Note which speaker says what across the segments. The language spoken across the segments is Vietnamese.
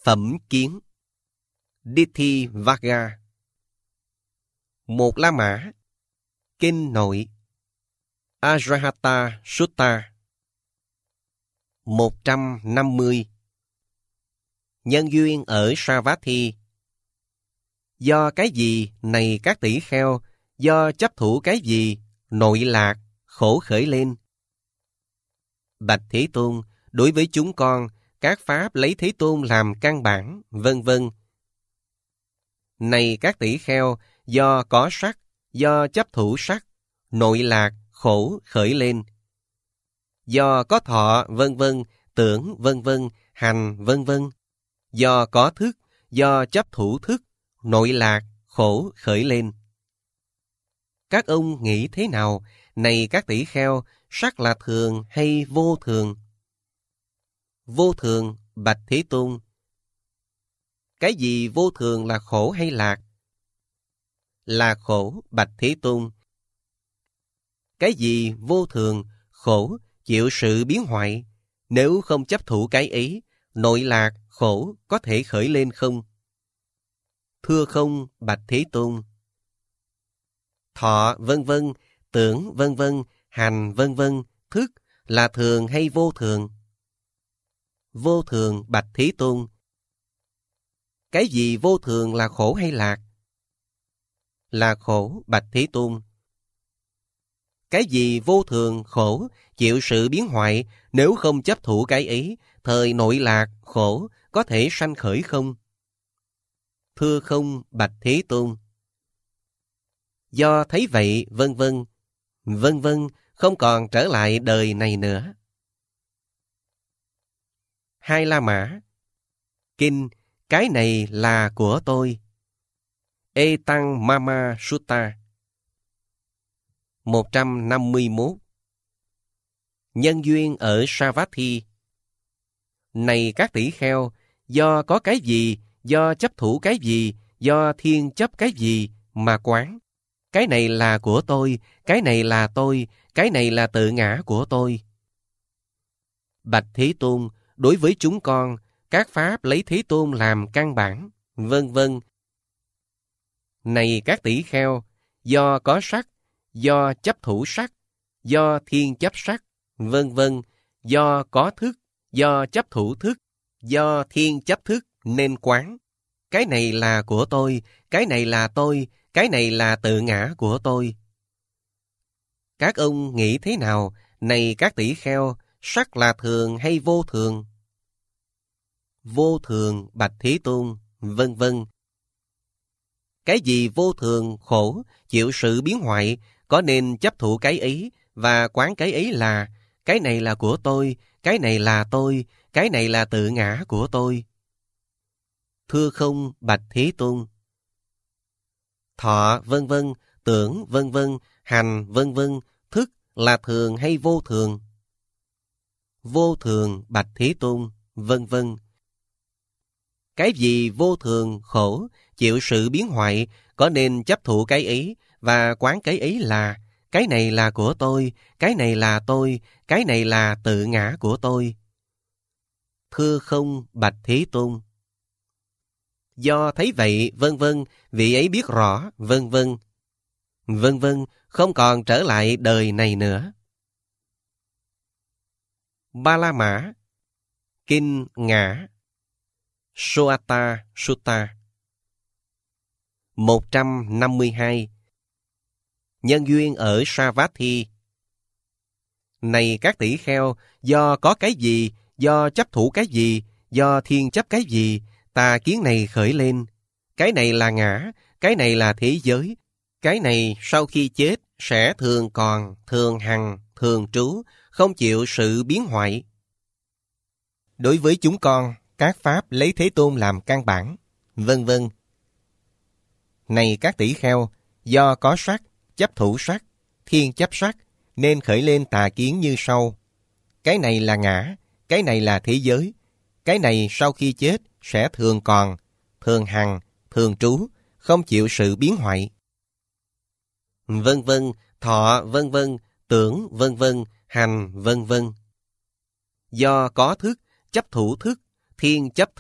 Speaker 1: Phẩm kiến. Dithi Vagga. Một La Mã. Kinh nội. Ajahata Sutta. 150. Nhân duyên ở Savatthi. Do cái gì này các tỷ kheo, do chấp thủ cái gì, nội lạc, khổ khởi lên. Bạch Thế Tôn, đối với chúng con, các pháp lấy Thế Tôn làm căn bản, vân vân. Này các tỷ kheo, do có sắc, do chấp thủ sắc, nội lạc, khổ khởi lên. Do có thọ, vân vân, tưởng, vân vân, hành, vân vân. Do có thức, do chấp thủ thức, nội lạc, khổ khởi lên. Các ông nghĩ thế nào, này các tỷ kheo, sắc là thường hay vô thường? Vô thường, bạch Thế Tôn. Cái gì vô thường là khổ hay lạc? Là khổ, bạch Thế Tôn. Cái gì vô thường, khổ, chịu sự biến hoại? Nếu không chấp thủ cái ấy, nội lạc, khổ có thể khởi lên không? Thưa không, bạch Thế Tôn. Thọ, vân vân, tưởng, vân vân, hành, vân vân, thức là thường hay vô thường? Vô thường, bạch Thế Tôn. Cái gì vô thường là khổ hay lạc? Là khổ, bạch Thế Tôn. Cái gì vô thường, khổ, chịu sự biến hoại, nếu không chấp thủ cái ấy, thời nội lạc, khổ có thể sanh khởi không? Thưa không, bạch Thế Tôn. Do thấy vậy, vân vân, không còn trở lại đời này nữa. Hai La Mã. Kinh, cái này là của tôi. Etang Mama Sutta. 151. Nhân duyên ở Savatthi. Này các tỷ kheo, do có cái gì, do chấp thủ cái gì, do thiên chấp cái gì mà quán. Cái này là của tôi, cái này là tôi, cái này là tự ngã của tôi. Bạch Thế Tôn, đối với chúng con, các pháp lấy Thế Tôn làm căn bản, vân vân. Này các tỷ kheo, do có sắc, do chấp thủ sắc, do thiên chấp sắc, vân vân, do có thức, do chấp thủ thức, do thiên chấp thức nên quán. Cái này là của tôi, cái này là tôi, cái này là tự ngã của tôi. Các ông nghĩ thế nào, này các tỷ kheo, sắc là thường hay vô thường? Vô thường, bạch Thế Tôn, vân vân. Cái gì vô thường, khổ, chịu sự biến hoại, có nên chấp thụ cái ấy và quán cái ấy là cái này là của tôi, cái này là tôi, cái này là tự ngã của tôi. Thưa không, bạch Thế Tôn. Thọ, vân vân, tưởng, vân vân, hành, vân vân, thức là thường hay vô thường? Vô thường, bạch Thế Tôn, vân vân. Cái gì vô thường, khổ, chịu sự biến hoại, có nên chấp thụ cái ấy và quán cái ấy là cái này là của tôi, cái này là tôi, cái này là tự ngã của tôi? Thưa không, bạch Thế Tôn. Do thấy vậy, vân vân, vị ấy biết rõ, vân vân, không còn trở lại đời này nữa. Ba La Mã. Kinh Ngã. Soata Sutta. 152. Nhân duyên ở Savatthi. Này các tỷ kheo, do có cái gì, do chấp thủ cái gì, do thiên chấp cái gì, tà kiến này khởi lên. Cái này là ngã, cái này là thế giới. Cái này sau khi chết sẽ thường còn, thường hằng, thường trú, không chịu sự biến hoại. Đối với chúng con, các pháp lấy Thế Tôn làm căn bản, vân vân. Này các tỷ kheo, do có sắc, chấp thủ sắc, thiên chấp sắc, nên khởi lên tà kiến như sau. Cái này là ngã, cái này là thế giới. Cái này sau khi chết sẽ thường còn, thường hằng, thường trú, không chịu sự biến hoại. Vân vân, thọ, vân vân, tưởng, vân vân, hành, vân vân. Do có thức, chấp thủ thức, thiên chấp thức,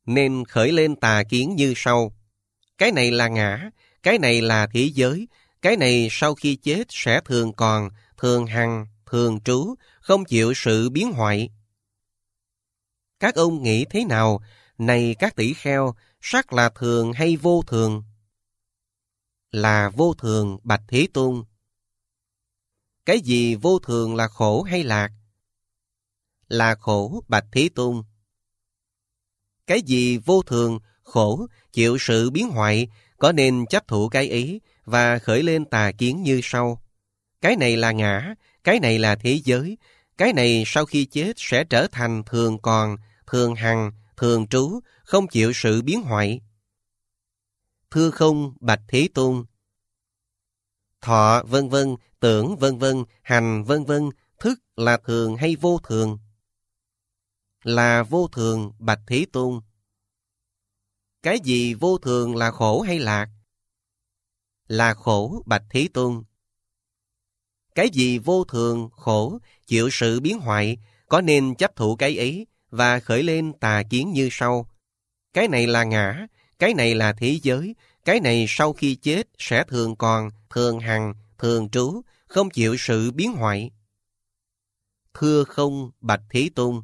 Speaker 1: nên khởi lên tà kiến như sau. Cái này là ngã, cái này là thế giới, cái này sau khi chết sẽ thường còn, thường hằng, thường trú, không chịu sự biến hoại. Các ông nghĩ thế nào? Này các tỷ kheo, sắc là thường hay vô thường? Là vô thường, bạch Thế Tôn. Cái gì vô thường là khổ hay lạc? Là khổ, bạch Thế Tôn. Cái gì vô thường, khổ, chịu sự biến hoại, có nên chấp thụ cái ý và khởi lên tà kiến như sau. Cái này là ngã, cái này là thế giới, cái này sau khi chết sẽ trở thành thường còn, thường hằng, thường trú, không chịu sự biến hoại. Thưa không, bạch Thế Tôn. Thọ vân vân, tưởng vân vân, hành vân vân, thức là thường hay vô thường? Là vô thường, bạch Thế Tôn. Cái gì vô thường là khổ hay lạc? Là khổ, bạch Thế Tôn. Cái gì vô thường, khổ, chịu sự biến hoại, có nên chấp thụ cái ý và khởi lên tà kiến như sau. Cái này là ngã, cái này là thế giới, cái này sau khi chết sẽ thường còn, thường hằng, thường trú, không chịu sự biến hoại. Thưa không, bạch Thế Tôn.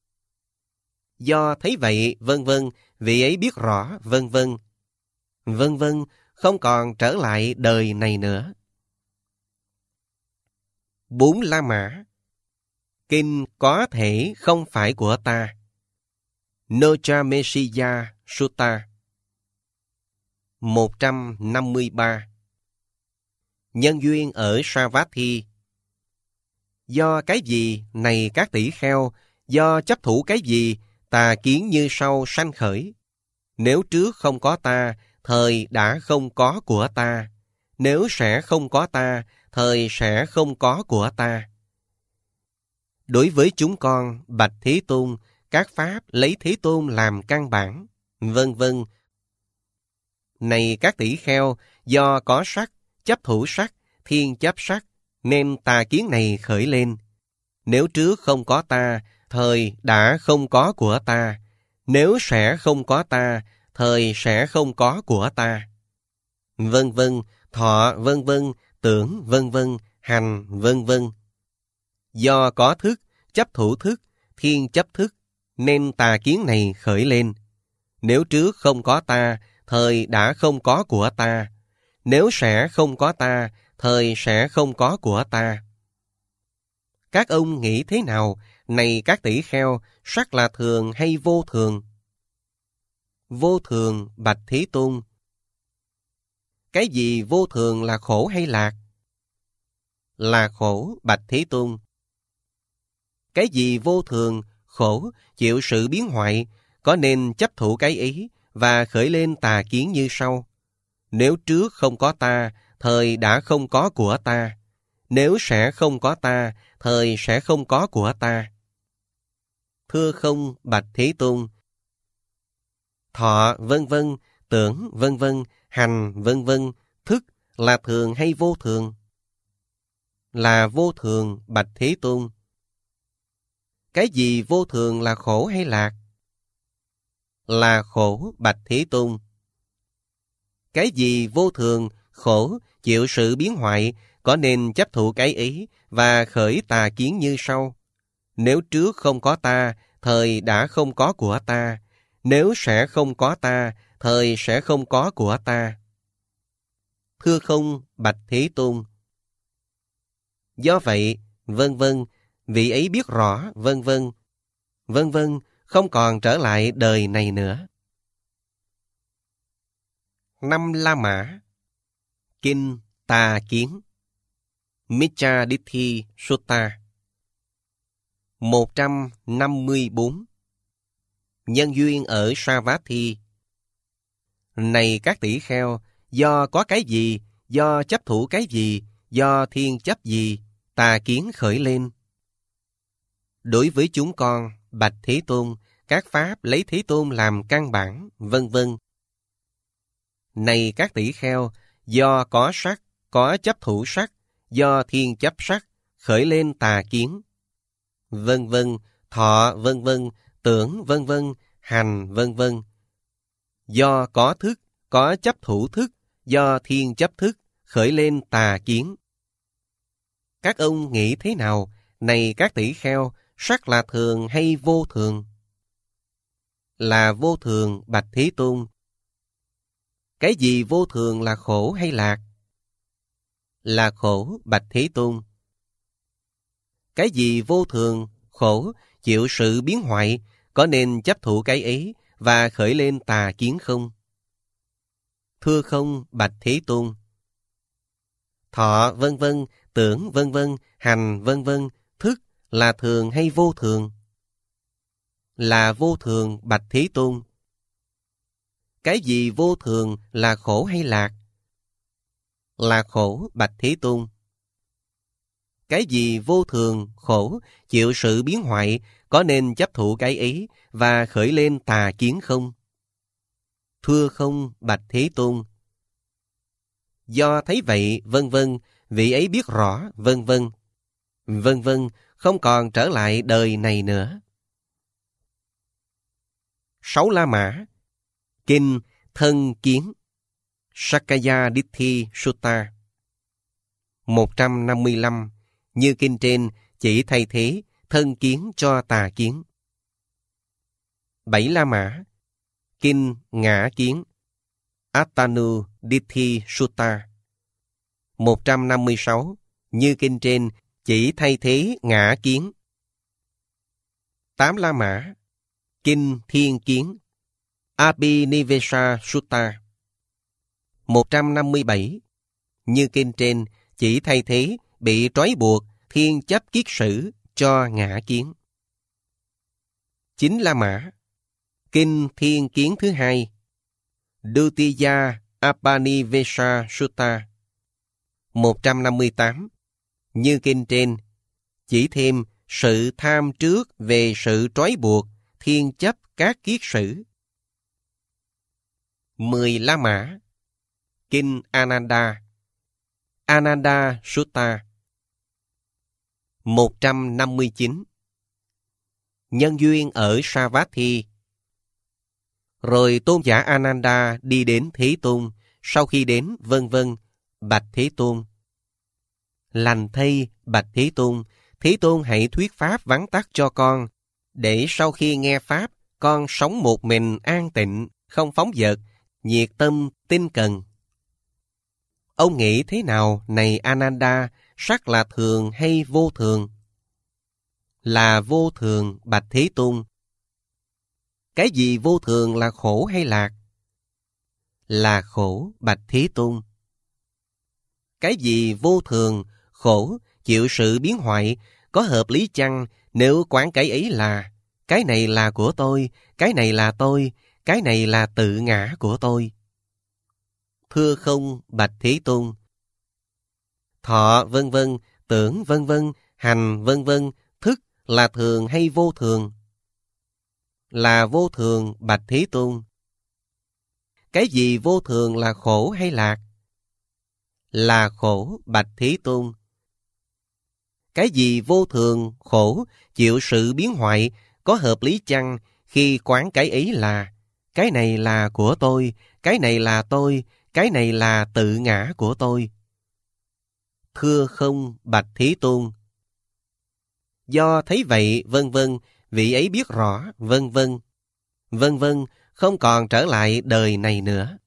Speaker 1: Do thấy vậy, vân vân, vị ấy biết rõ, vân vân. Vân vân, không còn trở lại đời này nữa. 4 La Mã. Kinh có thể không phải của ta. Nojameshiya Sutta 153. Nhân duyên ở Savatthi. Do cái gì, này các tỷ kheo, do chấp thủ cái gì, tà kiến như sau sanh khởi. Nếu trước không có ta, thời đã không có của ta. Nếu sẽ không có ta, thời sẽ không có của ta. Đối với chúng con, bạch Thế Tôn, các pháp lấy Thế Tôn làm căn bản, vân vân. Này các tỷ kheo, do có sắc, chấp thủ sắc, thiên chấp sắc, nên tà kiến này khởi lên. Nếu trước không có ta, thời đã không có của ta. Nếu sẽ không có ta, thời sẽ không có của ta. Vân vân, thọ vân vân, tưởng vân vân, hành vân vân. Do có thức, chấp thủ thức, thiên chấp thức, nên tà kiến này khởi lên. Nếu trước không có ta, thời đã không có của ta. Nếu sẽ không có ta, thời sẽ không có của ta. Các ông nghĩ thế nào, này các tỷ kheo, sắc là thường hay vô thường? Vô thường, bạch Thế Tôn. Cái gì vô thường là khổ hay lạc? Là khổ, bạch Thế Tôn. Cái gì vô thường, khổ, chịu sự biến hoại, có nên chấp thụ cái ý và khởi lên tà kiến như sau. Nếu trước không có ta, thời đã không có của ta. Nếu sẽ không có ta, thời sẽ không có của ta. Thưa không, bạch Thế Tôn. Thọ vân vân, tưởng vân vân, hành vân vân, thức là thường hay vô thường? Là vô thường, bạch Thế Tôn. Cái gì vô thường là khổ hay lạc? Là khổ, bạch Thế Tôn. Cái gì vô thường, khổ, chịu sự biến hoại, có nên chấp thụ cái ý và khởi tà kiến như sau. Nếu trước không có ta, thời đã không có của ta. Nếu sẽ không có ta, thời sẽ không có của ta. Thưa không, bạch Thế Tôn. Do vậy, vân vân, vị ấy biết rõ, vân vân. Vân vân, không còn trở lại đời này nữa. 5 La Mã. Kinh Tà Kiến. Micchaditti Sutta 154. Nhân duyên ở Savatthi. Này các tỷ kheo, do có cái gì, do chấp thủ cái gì, do thiên chấp gì, tà kiến khởi lên. Đối với chúng con, bạch Thế Tôn, các pháp lấy Thế Tôn làm căn bản, vân vân. Này các tỷ kheo, do có sắc, có chấp thủ sắc, do thiên chấp sắc, khởi lên tà kiến. Vân vân, thọ vân vân, tưởng vân vân, hành vân vân, Do có thức, có chấp thủ thức, do thiên chấp thức, khởi lên tà kiến. Các ông nghĩ thế nào, này các tỷ kheo, sắc là thường hay vô thường? Là vô thường, bạch Thế Tôn. Cái gì vô thường là khổ hay lạc? Là khổ, bạch Thế Tôn. Cái gì vô thường, khổ, chịu sự biến hoại, có nên chấp thụ cái ấy và khởi lên tà kiến không? Thưa không, bạch Thế Tôn. Thọ vân vân, tưởng vân vân, hành vân vân, thức là thường hay vô thường? Là vô thường, bạch Thế Tôn. Cái gì vô thường là khổ hay lạc? Là khổ, bạch Thế Tôn. Cái gì vô thường, khổ, chịu sự biến hoại, có nên chấp thụ cái ấy và khởi lên tà kiến không? Thưa không, bạch Thế Tôn. Do thấy vậy, vân vân, vị ấy biết rõ, vân vân. Vân vân, không còn trở lại đời này nữa. 6 La Mã. Kinh Thân Kiến, Sakaya Ditti Sutta. 155. Như kinh trên, chỉ thay thế thân kiến cho tà kiến. 7 La Mã. Kinh Ngã Kiến, Attanu Ditti Sutta. 156. Như kinh trên, chỉ thay thế ngã kiến. 8 La Mã. Kinh Thiên Kiến, Abhinivesa Sutta. 157. Như kinh trên, chỉ thay thế bị trói buộc thiên chấp kiết sử cho ngã kiến. 9 La Mã. Kinh Thiên Kiến thứ hai, Dutiya Abhinivesa Sutta. 158. Như kinh trên, chỉ thêm sự tham trước về sự trói buộc thiên chấp các kiết sử. 10 La Mã. Kinh Ananda, Ananda Sutta. 159. Nhân duyên ở Savatthi. Rồi tôn giả Ananda đi đến Thế Tôn, sau khi đến vân vân, bạch Thế Tôn. Lành thay, bạch Thế Tôn, Thế Tôn hãy thuyết pháp vắn tắt cho con, để sau khi nghe pháp, con sống một mình an tịnh, không phóng dật, nhiệt tâm, tinh cần. Ông nghĩ thế nào, này Ananda, sắc là thường hay vô thường? Là vô thường, bạch Thế Tôn. Cái gì vô thường là khổ hay lạc? Là khổ, bạch Thế Tôn. Cái gì vô thường, khổ, chịu sự biến hoại, có hợp lý chăng nếu quán cái ấy là cái này là của tôi, cái này là tôi, cái này là tự ngã của tôi? Thưa không, bạch Thế Tôn. Thọ vân vân, tưởng vân vân, hành vân vân, thức là thường hay vô thường? Là vô thường, bạch Thế Tôn. Cái gì vô thường là khổ hay lạc? Là khổ, bạch Thế Tôn. Cái gì vô thường, khổ, chịu sự biến hoại, có hợp lý chăng khi quán cái ấy là cái này là của tôi, cái này là tôi, cái này là tự ngã của tôi? Thưa không, bạch Thế Tôn. Do thấy vậy, vân vân, vị ấy biết rõ, vân vân. Vân vân, không còn trở lại đời này nữa.